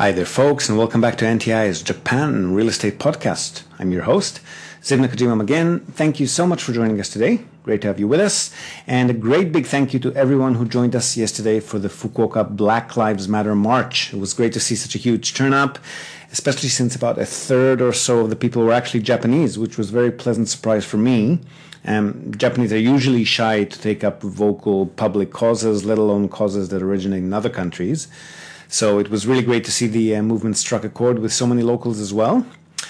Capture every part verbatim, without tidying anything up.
Hi there, folks, and welcome back to N T I's Japan Real Estate Podcast. I'm your host, Ziv Nakajima again. Thank you so much for joining us today. Great to have you with us. And a great big thank you to everyone who joined us yesterday for the Fukuoka Black Lives Matter March. It was great to see such a huge turnout, especially since about a third or so of the people were actually Japanese, which was a very pleasant surprise for me. Um, Japanese are usually shy to take up vocal public causes, let alone causes that originate in other countries. So it was really great to see the uh, movement struck a chord with so many locals as well.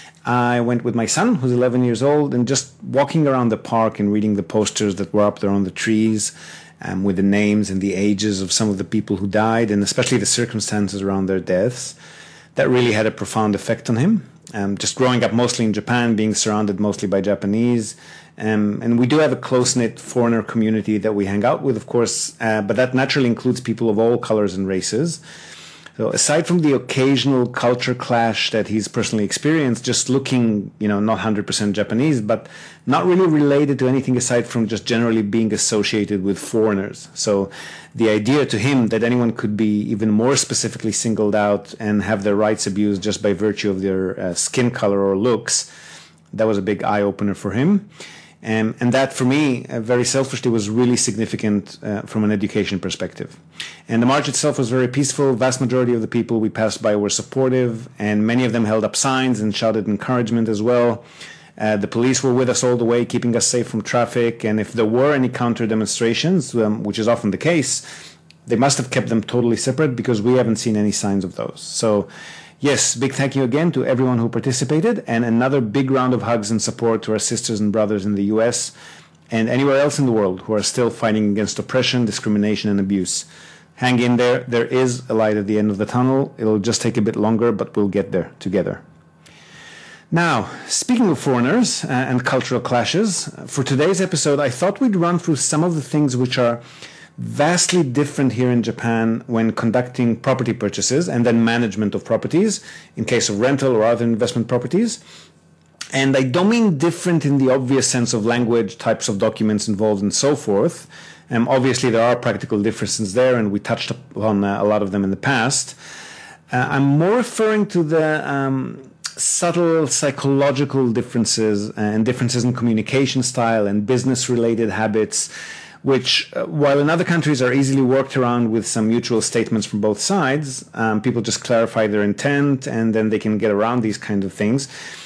I went with my son, who's eleven years old, and just walking around the park and reading the posters that were up there on the trees um, with the names and the ages of some of the people who died, and especially the circumstances around their deaths. That really had a profound effect on him. Um, just growing up mostly in Japan, being surrounded mostly by Japanese. Um, and we do have a close-knit foreigner community that we hang out with, of course, uh, but that naturally includes people of all colors and races. So aside from the occasional culture clash that he's personally experienced, just looking, you know, not one hundred percent Japanese, but not really related to anything aside from just generally being associated with foreigners. So the idea to him that anyone could be even more specifically singled out and have their rights abused just by virtue of their uh, skin color or looks, that was a big eye-opener for him. Um, and that, for me, uh, very selfishly, was really significant uh, from an education perspective. And the march itself was very peaceful. Vast majority of the people we passed by were supportive, and many of them held up signs and shouted encouragement as well. Uh, the police were with us all the way, keeping us safe from traffic. And if there were any counter demonstrations, um, which is often the case, they must have kept them totally separate because we haven't seen any signs of those. So, yes, big thank you again to everyone who participated, and another big round of hugs and support to our sisters and brothers in the U S and anywhere else in the world who are still fighting against oppression, discrimination, and abuse. Hang in there. There is a light at the end of the tunnel. It'll just take a bit longer, but we'll get there together. Now, speaking of foreigners uh, and cultural clashes, for today's episode, I thought we'd run through some of the things which are vastly different here in Japan when conducting property purchases and then management of properties in case of rental or other investment properties. And I don't mean different in the obvious sense of language, types of documents involved, and so forth. Um, obviously, there are practical differences there, and we touched upon uh, a lot of them in the past. Uh, I'm more referring to the um, subtle psychological differences and differences in communication style and business-related habits, which, uh, while in other countries are easily worked around with some mutual statements from both sides, um, people just clarify their intent and then they can get around these kind of things.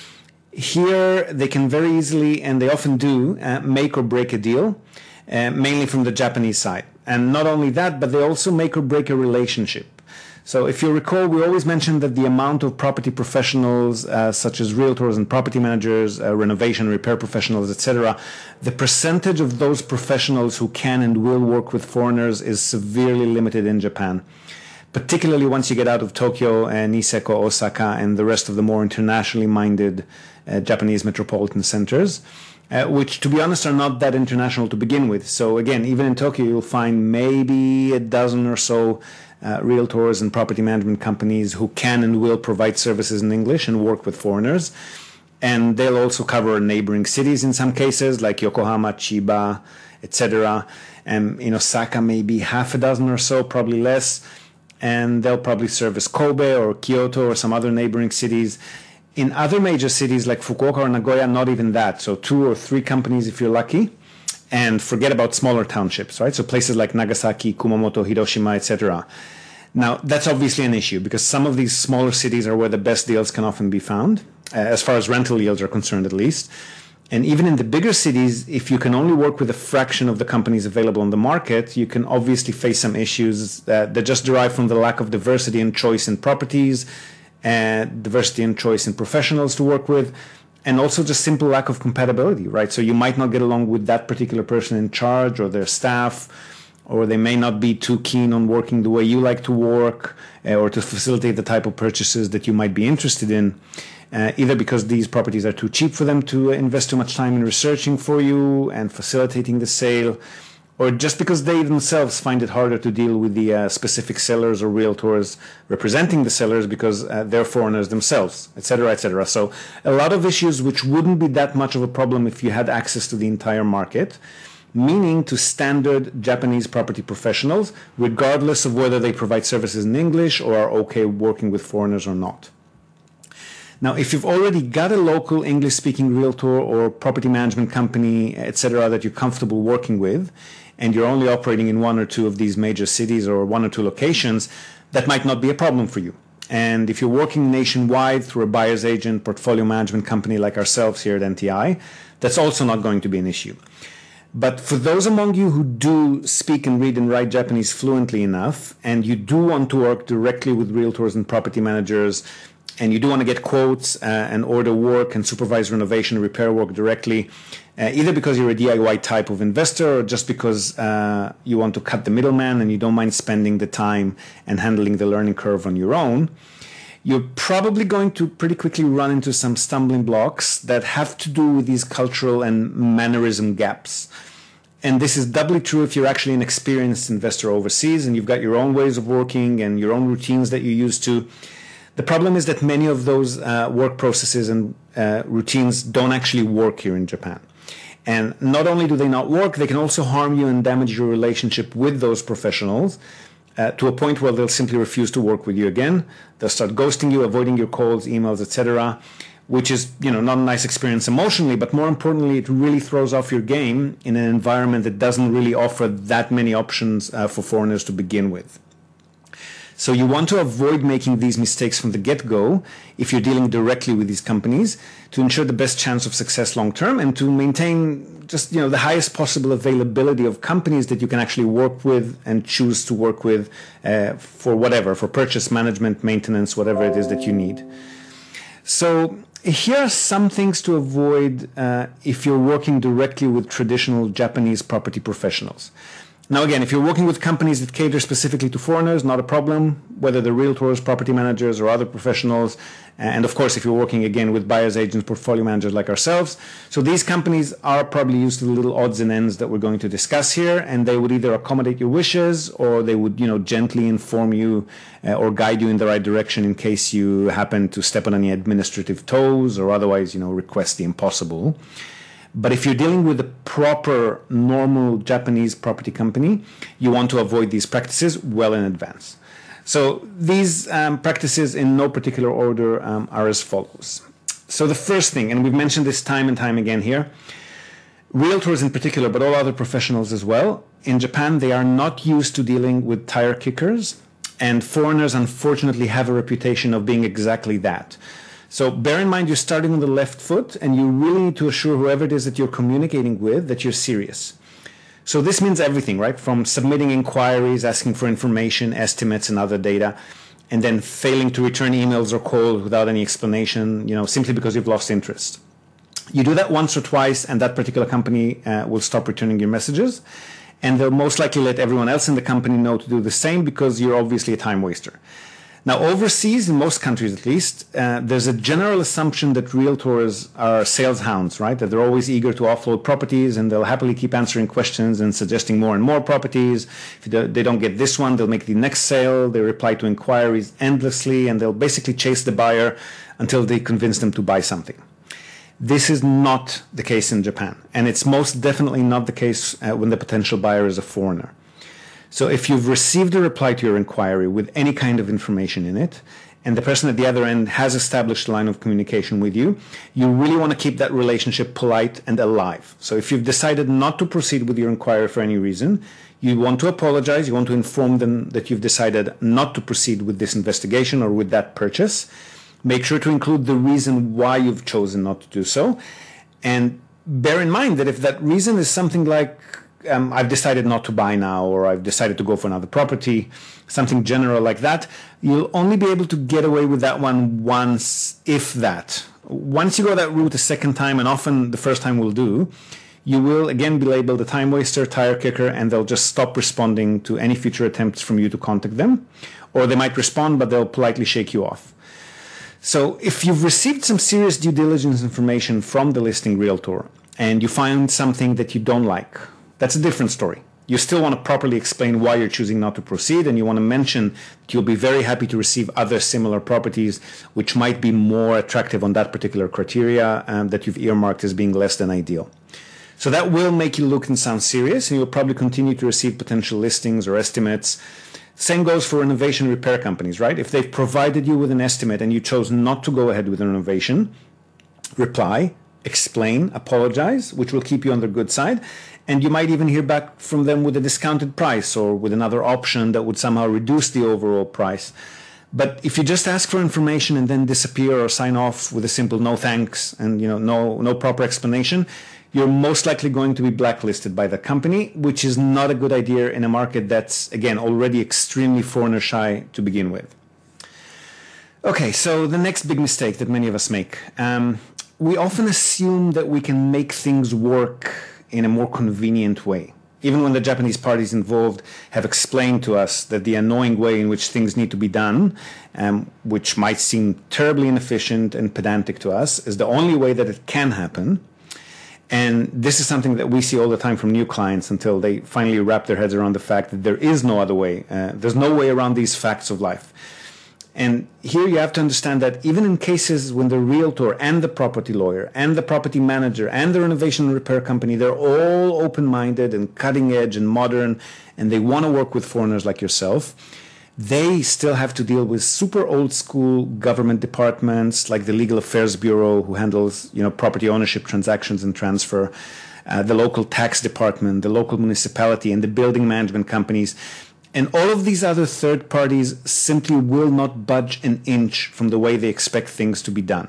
Here, they can very easily, and they often do, uh, make or break a deal, uh, mainly from the Japanese side. And not only that, but they also make or break a relationship. So if you recall, we always mentioned that the amount of property professionals, uh, such as realtors and property managers, uh, renovation, repair professionals, et cetera, the percentage of those professionals who can and will work with foreigners is severely limited in Japan, particularly once you get out of Tokyo and Niseko, Osaka, and the rest of the more internationally minded uh, Japanese metropolitan centers, uh, which, to be honest, are not that international to begin with. So again, even in Tokyo, you'll find maybe a dozen or so Uh, realtors and property management companies who can and will provide services in English and work with foreigners. And they'll also cover neighboring cities in some cases, like Yokohama, Chiba, et cetera. And in Osaka, maybe half a dozen or so, probably less. And they'll probably service Kobe or Kyoto or some other neighboring cities. In other major cities like Fukuoka or Nagoya, not even that. So two or three companies if you're lucky. And forget about smaller townships, right? So places like Nagasaki, Kumamoto, Hiroshima, et cetera. Now, that's obviously an issue because some of these smaller cities are where the best deals can often be found, uh, as far as rental yields are concerned, at least. And even in the bigger cities, if you can only work with a fraction of the companies available on the market, you can obviously face some issues that, that just derive from the lack of diversity and choice in properties, and diversity and choice in professionals to work with, and also just simple lack of compatibility, right? So you might not get along with that particular person in charge or their staff, or they may not be too keen on working the way you like to work, uh, or to facilitate the type of purchases that you might be interested in, uh, either because these properties are too cheap for them to invest too much time in researching for you and facilitating the sale, or just because they themselves find it harder to deal with the uh, specific sellers or realtors representing the sellers because uh, they're foreigners themselves, et cetera, et cetera. So a lot of issues which wouldn't be that much of a problem if you had access to the entire market. meaning to standard Japanese property professionals, regardless of whether they provide services in English or are okay working with foreigners or not. Now, if you've already got a local English-speaking realtor or property management company, et cetera, that you're comfortable working with, and you're only operating in one or two of these major cities or one or two locations, that might not be a problem for you. And if you're working nationwide through a buyer's agent, portfolio management company like ourselves here at N T I, that's also not going to be an issue. But for those among you who do speak and read and write Japanese fluently enough, and you do want to work directly with realtors and property managers, and you do want to get quotes uh, and order work and supervise renovation and repair work directly, uh, either because you're a D I Y type of investor or just because uh, you want to cut the middleman and you don't mind spending the time and handling the learning curve on your own, you're probably going to pretty quickly run into some stumbling blocks that have to do with these cultural and mannerism gaps. And this is doubly true if you're actually an experienced investor overseas and you've got your own ways of working and your own routines that you're used to. The problem is that many of those uh, work processes and uh, routines don't actually work here in Japan. And not only do they not work, they can also harm you and damage your relationship with those professionals uh, to a point where they'll simply refuse to work with you again. They'll start ghosting you, avoiding your calls, emails, et cetera, which is, you know, not a nice experience emotionally, but more importantly, it really throws off your game in an environment that doesn't really offer that many options uh, for foreigners to begin with. So you want to avoid making these mistakes from the get-go if you're dealing directly with these companies to ensure the best chance of success long-term and to maintain just, you know, the highest possible availability of companies that you can actually work with and choose to work with uh, for whatever, for purchase, management, maintenance, whatever it is that you need. So here are some things to avoid uh, if you're working directly with traditional Japanese property professionals. Now, again, if you're working with companies that cater specifically to foreigners, not a problem, whether they're realtors, property managers, or other professionals. And of course, if you're working, again, with buyer's agents, portfolio managers like ourselves. So these companies are probably used to the little odds and ends that we're going to discuss here, and they would either accommodate your wishes or they would, you know, gently inform you uh, or guide you in the right direction in case you happen to step on any administrative toes or otherwise, you know, request the impossible. But if you're dealing with a proper, normal Japanese property company, you want to avoid these practices well in advance. So these um, practices in no particular order um, are as follows. So the first thing, and we've mentioned this time and time again here, realtors in particular, but all other professionals as well, in Japan, they are not used to dealing with tire kickers, and foreigners unfortunately have a reputation of being exactly that. So bear in mind, you're starting on the left foot, and you really need to assure whoever it is that you're communicating with that you're serious. So this means everything, right? From submitting inquiries, asking for information, estimates, and other data, and then failing to return emails or calls without any explanation, you know, simply because you've lost interest. You do that once or twice, and that particular company uh, will stop returning your messages, and they'll most likely let everyone else in the company know to do the same because you're obviously a time waster. Now, overseas, in most countries at least, uh, there's a general assumption that realtors are sales hounds, right? That they're always eager to offload properties and they'll happily keep answering questions and suggesting more and more properties. If they don't get this one, they'll make the next sale. They reply to inquiries endlessly and they'll basically chase the buyer until they convince them to buy something. This is not the case in Japan, and it's most definitely not the case uh, when the potential buyer is a foreigner. So if you've received a reply to your inquiry with any kind of information in it, and the person at the other end has established a line of communication with you, you really want to keep that relationship polite and alive. So if you've decided not to proceed with your inquiry for any reason, you want to apologize, you want to inform them that you've decided not to proceed with this investigation or with that purchase. Make sure to include the reason why you've chosen not to do so. And bear in mind that if that reason is something like, Um, I've decided not to buy now, or I've decided to go for another property, something general like that, you'll only be able to get away with that one once, if that. Once you go that route a second time, and often the first time will do, you will again be labeled a time waster, tire kicker, and they'll just stop responding to any future attempts from you to contact them. Or they might respond, but they'll politely shake you off. So if you've received some serious due diligence information from the listing realtor, and you find something that you don't like, that's a different story. You still want to properly explain why you're choosing not to proceed, and you want to mention that you'll be very happy to receive other similar properties which might be more attractive on that particular criteria um, that you've earmarked as being less than ideal. So that will make you look and sound serious, and you'll probably continue to receive potential listings or estimates. Same goes for renovation repair companies, right? If they've provided you with an estimate and you chose not to go ahead with the renovation, reply, explain, apologize, which will keep you on their good side. And you might even hear back from them with a discounted price or with another option that would somehow reduce the overall price. But if you just ask for information and then disappear or sign off with a simple no thanks and you know no no proper explanation, you're most likely going to be blacklisted by the company, which is not a good idea in a market that's, again, already extremely foreigner shy to begin with. Okay, so the next big mistake that many of us make. Um, we often assume that we can make things work in a more convenient way. Even when the Japanese parties involved have explained to us that the annoying way in which things need to be done, um, which might seem terribly inefficient and pedantic to us, is the only way that it can happen. And this is something that we see all the time from new clients until they finally wrap their heads around the fact that there is no other way. Uh, there's no way around these facts of life. And here you have to understand that even in cases when the realtor and the property lawyer and the property manager and the renovation and repair company, they're all open-minded and cutting edge and modern, and they want to work with foreigners like yourself, they still have to deal with super old school government departments like the Legal Affairs Bureau, who handles, you know, property ownership transactions and transfer, uh, the local tax department, the local municipality, and the building management companies. And all of these other third parties simply will not budge an inch from the way they expect things to be done.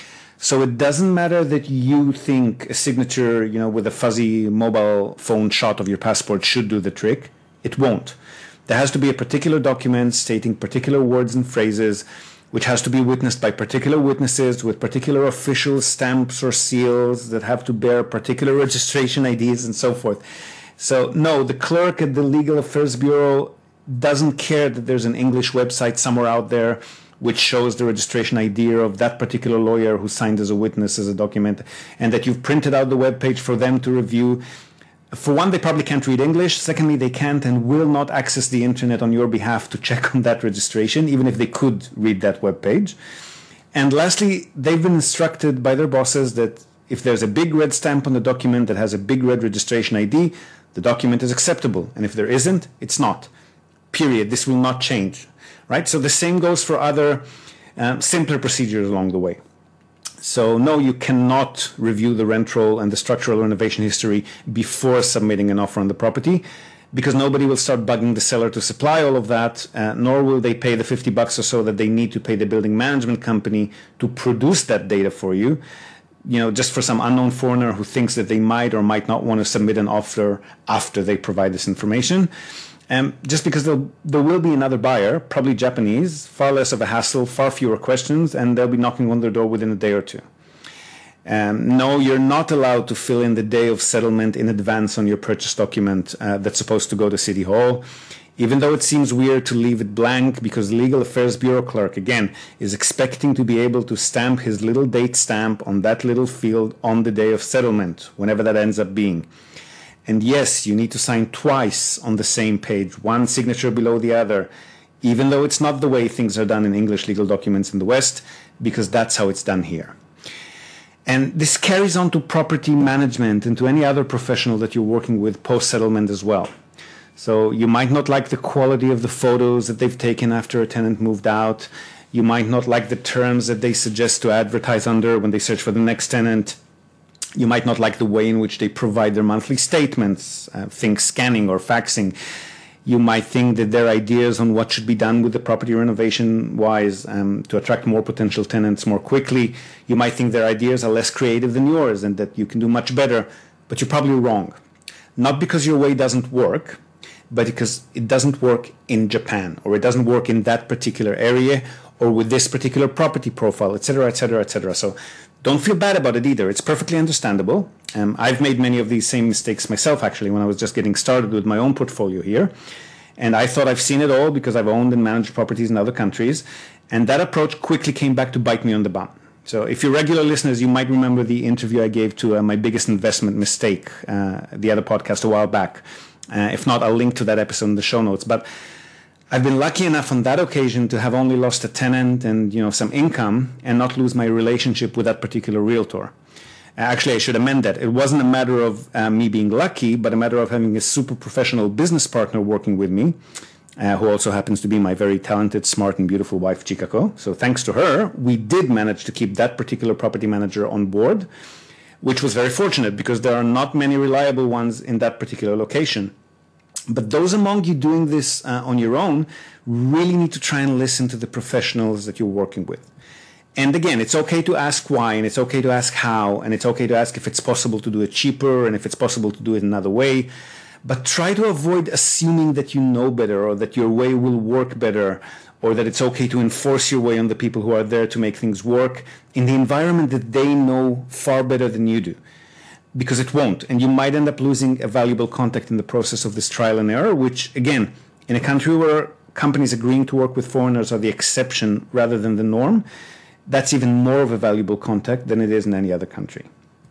So it doesn't matter that you think a signature, you know, with a fuzzy mobile phone shot of your passport should do the trick. It won't. There has to be a particular document stating particular words and phrases, which has to be witnessed by particular witnesses with particular official stamps or seals that have to bear particular registration I Ds and so forth. So no, the clerk at the Legal Affairs Bureau doesn't care that there's an English website somewhere out there which shows the registration I D of that particular lawyer who signed as a witness as a document, and that you've printed out the web page for them to review. For one, they probably can't read English. Secondly, they can't and will not access the internet on your behalf to check on that registration, even if they could read that web page. And lastly, they've been instructed by their bosses that if there's a big red stamp on the document that has a big red registration I D, the document is acceptable. And if there isn't, it's not. Period. This will not change. Right? So the same goes for other um, simpler procedures along the way. So no, you cannot review the rent roll and the structural renovation history before submitting an offer on the property, because nobody will start bugging the seller to supply all of that, uh, nor will they pay the fifty bucks or so that they need to pay the building management company to produce that data for you, you know, just for some unknown foreigner who thinks that they might or might not want to submit an offer after they provide this information. Um, just because there will be another buyer, probably Japanese, far less of a hassle, far fewer questions, and they'll be knocking on their door within a day or two. Um, no, you're not allowed to fill in the day of settlement in advance on your purchase document uh, that's supposed to go to City Hall, even though it seems weird to leave it blank, because the Legal Affairs Bureau clerk, again, is expecting to be able to stamp his little date stamp on that little field on the day of settlement, whenever that ends up being. And yes, you need to sign twice on the same page, one signature below the other, even though it's not the way things are done in English legal documents in the West, because that's how it's done here. And this carries on to property management and to any other professional that you're working with post-settlement as well. So you might not like the quality of the photos that they've taken after a tenant moved out. You might not like the terms that they suggest to advertise under when they search for the next tenant. You might not like the way in which they provide their monthly statements, uh, think scanning or faxing. You might think that their ideas on what should be done with the property renovation-wise um, to attract more potential tenants more quickly. You might think their ideas are less creative than yours and that you can do much better, but you're probably wrong. Not because your way doesn't work, but because it doesn't work in Japan, or it doesn't work in that particular area, or with this particular property profile, et cetera, et cetera, et cetera. So don't feel bad about it either. It's perfectly understandable. Um, I've made many of these same mistakes myself, actually, when I was just getting started with my own portfolio here. And I thought I've seen it all because I've owned and managed properties in other countries. And that approach quickly came back to bite me on the bum. So if you're regular listeners, you might remember the interview I gave to uh, my biggest investment mistake, uh, the other podcast a while back. Uh, if not, I'll link to that episode in the show notes. But I've been lucky enough on that occasion to have only lost a tenant and, you know, some income and not lose my relationship with that particular realtor. Actually, I should amend that. It wasn't a matter of uh, me being lucky, but a matter of having a super professional business partner working with me, uh, who also happens to be my very talented, smart, and beautiful wife, Chikako. So thanks to her, we did manage to keep that particular property manager on board, which was very fortunate because there are not many reliable ones in that particular location. But those among you doing this uh, on your own really need to try and listen to the professionals that you're working with. And again, it's okay to ask why, and it's okay to ask how, and it's okay to ask if it's possible to do it cheaper, and if it's possible to do it another way. But try to avoid assuming that you know better, or that your way will work better, or that it's okay to enforce your way on the people who are there to make things work in the environment that they know far better than you do. Because it won't, and you might end up losing a valuable contact in the process of this trial and error, which, again, in a country where companies agreeing to work with foreigners are the exception rather than the norm, that's even more of a valuable contact than it is in any other country.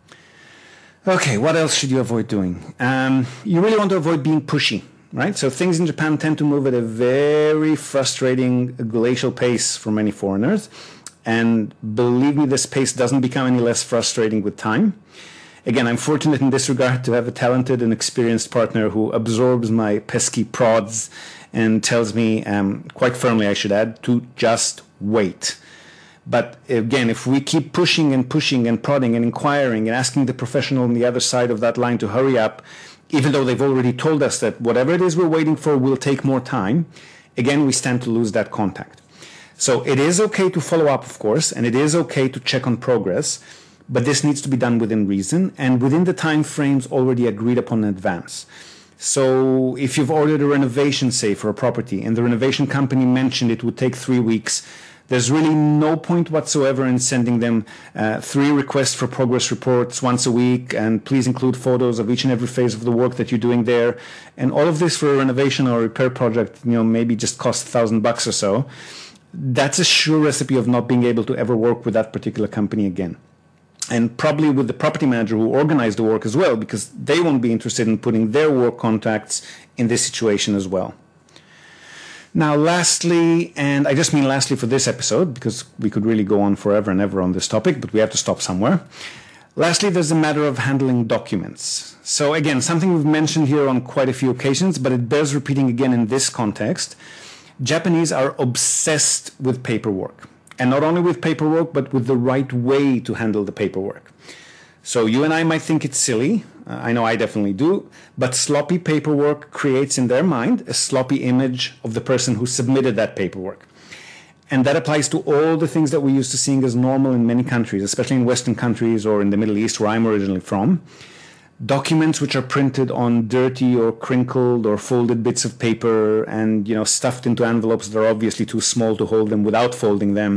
Okay, what else should you avoid doing? Um, you really want to avoid being pushy, right? So things in Japan tend to move at a very frustrating glacial pace for many foreigners. And believe me, this pace doesn't become any less frustrating with time. Again, I'm fortunate in this regard to have a talented and experienced partner who absorbs my pesky prods and tells me, um, quite firmly I should add, to just wait. But again, if we keep pushing and pushing and prodding and inquiring and asking the professional on the other side of that line to hurry up, even though they've already told us that whatever it is we're waiting for will take more time, again, we stand to lose that contact. So it is okay to follow up, of course, and it is okay to check on progress, but this needs to be done within reason and within the time frames already agreed upon in advance. So if you've ordered a renovation, say, for a property, and the renovation company mentioned it would take three weeks, there's really no point whatsoever in sending them uh, three requests for progress reports once a week, and please include photos of each and every phase of the work that you're doing there. And all of this for a renovation or repair project, you know, maybe just cost a thousand bucks or so. That's a sure recipe of not being able to ever work with that particular company again. And probably with the property manager who organized the work as well, because they won't be interested in putting their work contacts in this situation as well. Now, lastly, and I just mean lastly for this episode, because we could really go on forever and ever on this topic, but we have to stop somewhere. Lastly, there's the matter of handling documents. So again, something we've mentioned here on quite a few occasions, but it bears repeating again in this context. Japanese are obsessed with paperwork. And not only with paperwork, but with the right way to handle the paperwork. So you and I might think it's silly. Uh, I know I definitely do. But sloppy paperwork creates in their mind a sloppy image of the person who submitted that paperwork. And that applies to all the things that we're used to seeing as normal in many countries, especially in Western countries or in the Middle East, where I'm originally from. Documents which are printed on dirty or crinkled or folded bits of paper and, you know, stuffed into envelopes that are obviously too small to hold them without folding them.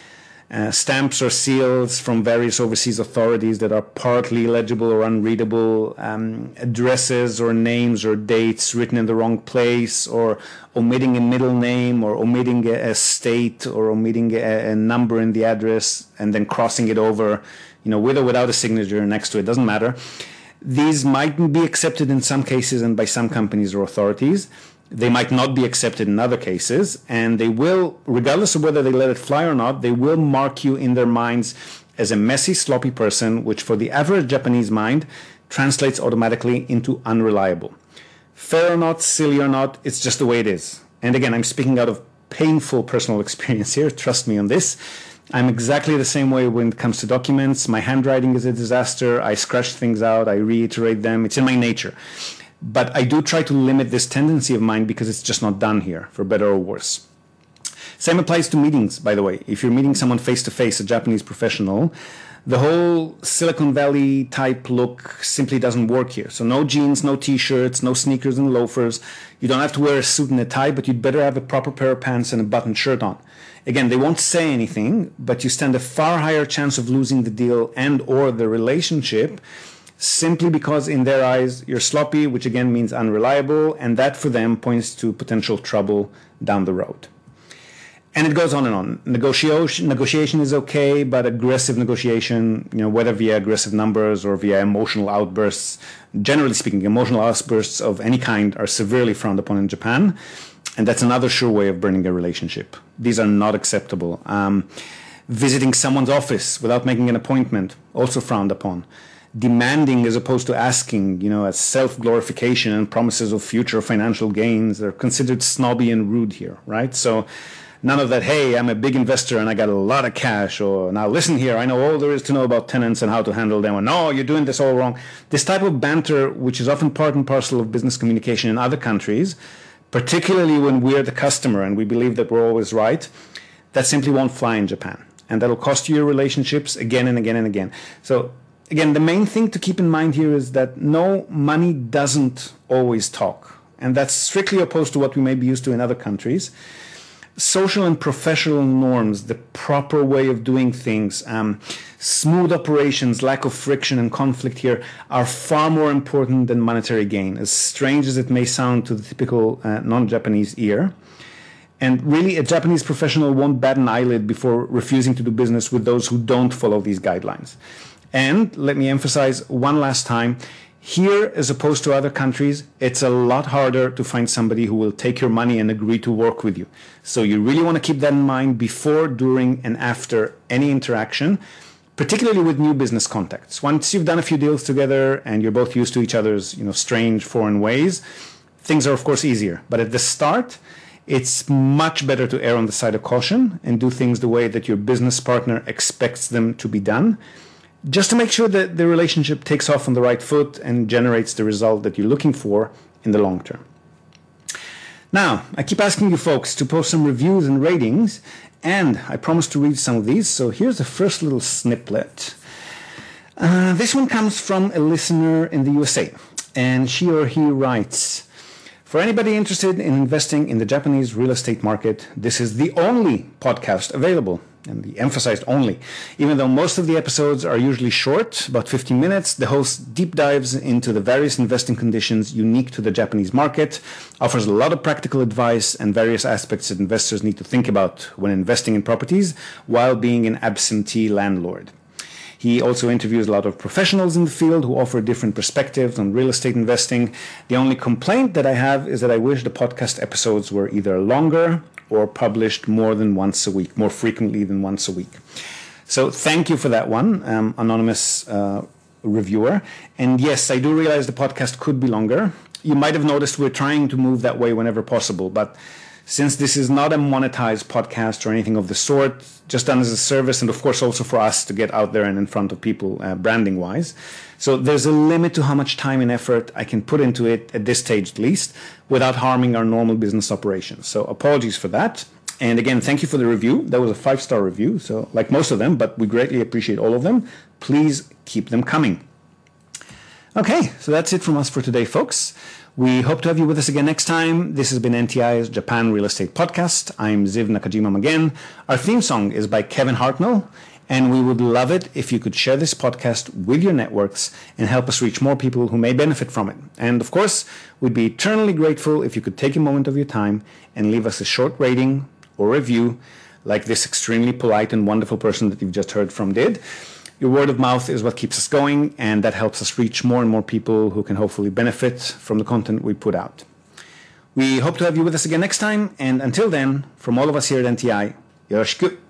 Uh, stamps or seals from various overseas authorities that are partly illegible or unreadable, um, addresses or names or dates written in the wrong place, or omitting a middle name, or omitting a, a state, or omitting a, a number in the address and then crossing it over, you know, with or without a signature next to it, doesn't matter. These might be accepted in some cases and by some companies or authorities. They might not be accepted in other cases, and they will, regardless of whether they let it fly or not, they will mark you in their minds as a messy, sloppy person, which for the average Japanese mind translates automatically into unreliable. Fair or not, silly or not, it's just the way it is. And again, I'm speaking out of painful personal experience here, trust me on this. I'm exactly the same way when it comes to documents. My handwriting is a disaster. I scratch things out. I reiterate them. It's in my nature. But I do try to limit this tendency of mine because it's just not done here, for better or worse. Same applies to meetings, by the way. If you're meeting someone face-to-face, a Japanese professional, the whole Silicon Valley type look simply doesn't work here. So no jeans, no t-shirts, no sneakers and loafers. You don't have to wear a suit and a tie, but you'd better have a proper pair of pants and a buttoned shirt on. Again, they won't say anything, but you stand a far higher chance of losing the deal and or the relationship simply because in their eyes you're sloppy, which again means unreliable, and that for them points to potential trouble down the road. And it goes on and on. Negotiation, negotiation is okay, but aggressive negotiation, you know, whether via aggressive numbers or via emotional outbursts, generally speaking, emotional outbursts of any kind are severely frowned upon in Japan. And that's another sure way of burning a relationship. These are not acceptable. Um, Visiting someone's office without making an appointment, also frowned upon. Demanding as opposed to asking, you know, as self-glorification and promises of future financial gains are considered snobby and rude here, right? So none of that, hey, I'm a big investor and I got a lot of cash, or now listen here, I know all there is to know about tenants and how to handle them, or no, you're doing this all wrong. This type of banter, which is often part and parcel of business communication in other countries, particularly when we're the customer and we believe that we're always right, that simply won't fly in Japan. And that'll cost you your relationships again and again and again. So again, the main thing to keep in mind here is that no, money doesn't always talk. And that's strictly opposed to what we may be used to in other countries. Social and professional norms, the proper way of doing things, um, smooth operations, lack of friction and conflict here are far more important than monetary gain, as strange as it may sound to the typical uh, non-Japanese ear. And really, a Japanese professional won't bat an eyelid before refusing to do business with those who don't follow these guidelines. And let me emphasize one last time, here, as opposed to other countries, it's a lot harder to find somebody who will take your money and agree to work with you. So you really want to keep that in mind before, during, and after any interaction, particularly with new business contacts. Once you've done a few deals together and you're both used to each other's, you know, strange foreign ways, things are, of course, easier. But at the start, it's much better to err on the side of caution and do things the way that your business partner expects them to be done, just to make sure that the relationship takes off on the right foot and generates the result that you're looking for in the long term. Now, I keep asking you folks to post some reviews and ratings, and I promise to read some of these. So here's the first little snippet. Uh, this one comes from a listener in the U S A, and she or he writes, for anybody interested in investing in the Japanese real estate market, this is the only podcast available. And the emphasized only. Even though most of the episodes are usually short, about fifteen minutes, the host deep dives into the various investing conditions unique to the Japanese market, offers a lot of practical advice and various aspects that investors need to think about when investing in properties while being an absentee landlord. He also interviews a lot of professionals in the field who offer different perspectives on real estate investing. The only complaint that I have is that I wish the podcast episodes were either longer or published more than once a week, more frequently than once a week. So thank you for that one, um, anonymous uh, reviewer. And yes, I do realize the podcast could be longer. You might have noticed we're trying to move that way whenever possible, but since this is not a monetized podcast or anything of the sort, just done as a service, and of course also for us to get out there and in front of people uh, branding-wise. So there's a limit to how much time and effort I can put into it, at this stage at least, without harming our normal business operations. So apologies for that. And again, thank you for the review. That was a five-star review, so like most of them, but we greatly appreciate all of them. Please keep them coming. Okay, so that's it from us for today, folks. We hope to have you with us again next time. This has been N T I's Japan Real Estate Podcast. I'm Ziv Nakajima again. Our theme song is by Kevin Hartnell, and we would love it if you could share this podcast with your networks and help us reach more people who may benefit from it. And of course, we'd be eternally grateful if you could take a moment of your time and leave us a short rating or review like this extremely polite and wonderful person that you've just heard from did. Your word of mouth is what keeps us going, and that helps us reach more and more people who can hopefully benefit from the content we put out. We hope to have you with us again next time, and until then, from all of us here at N T I, yoroshiku.